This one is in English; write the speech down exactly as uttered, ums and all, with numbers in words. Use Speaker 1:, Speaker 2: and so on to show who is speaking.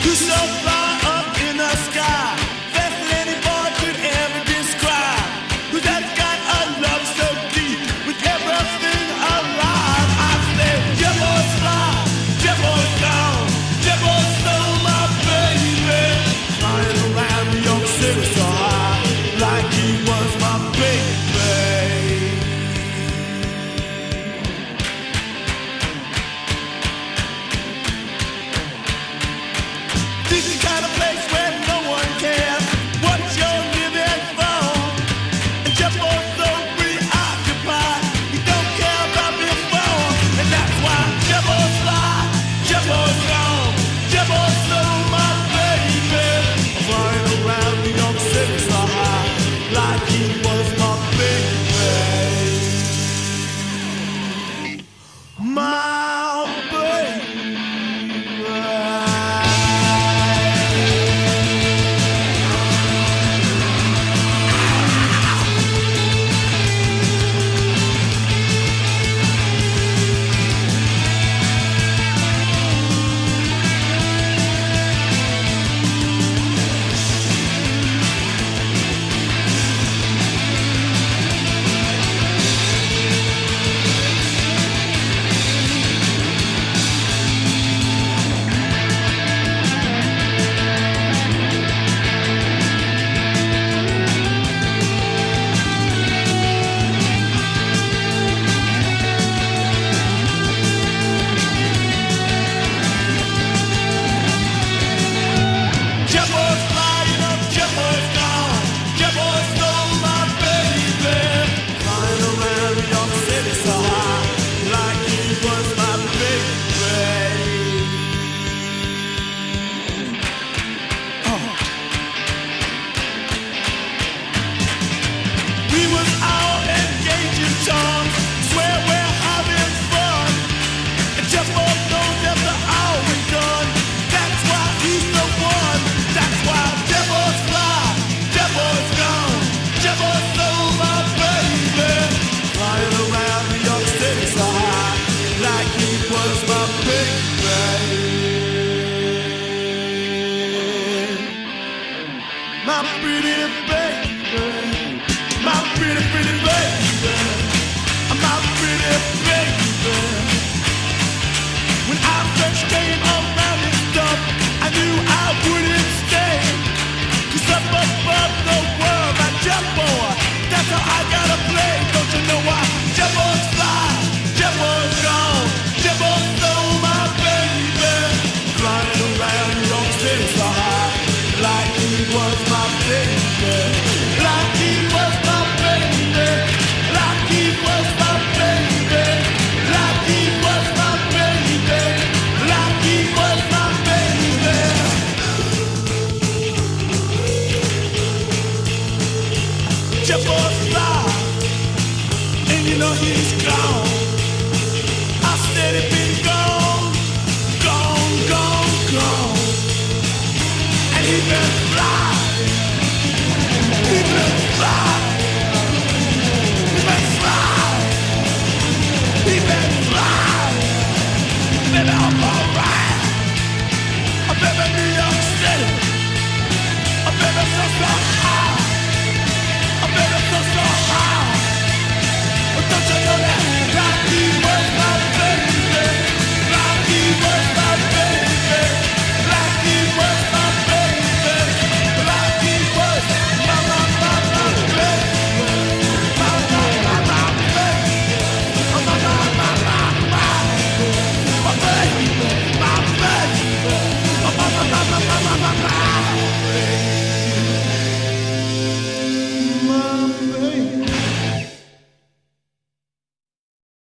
Speaker 1: Who's so far up in the sky, faster than any boy could ever describe? Who's that got a love so deep with everything alive? I say, Jebbo's fly, Jebbo's gone, Jebbo stole my baby. Flying around New York City so high, like he was my baby. This is the kind of place where no one cares what you're living for. And Jebbo's so preoccupied, he don't care about before. And that's why Jebbo's fly, Jebbo's gone, Jebbo stole my baby. Flying around New York City so high, like he was my baby. My baby. Jebbo's flying up, Jebbo's gone, Jebbo stole my baby. Flying around New York City so high, like he was my baby. Oh. We was out engaging tongues, swear we're having fun. And Jebbo knows after all we've done, that's why he's the one. That's why Jebbo's fly, Jebbo's gone, Jebbo stole my baby. Flying around New York City so high, like he was my baby. My pretty baby, my pretty, pretty baby, my pretty baby. When I first came around this stuff, I knew I wouldn't stay. Cause up above the world, my Jebbo, that's how I gotta play. Don't you know why? Jebbo's fly, Jebbo's gone, Jebbo stole my baby. Flying around New York City so high, like he was my baby. Like he was my baby. Like he was my baby. Like he was my baby. Like he was my baby. Jebbo's fly, and you know he's gone. I said he been gone, gone, gone, gone. And he been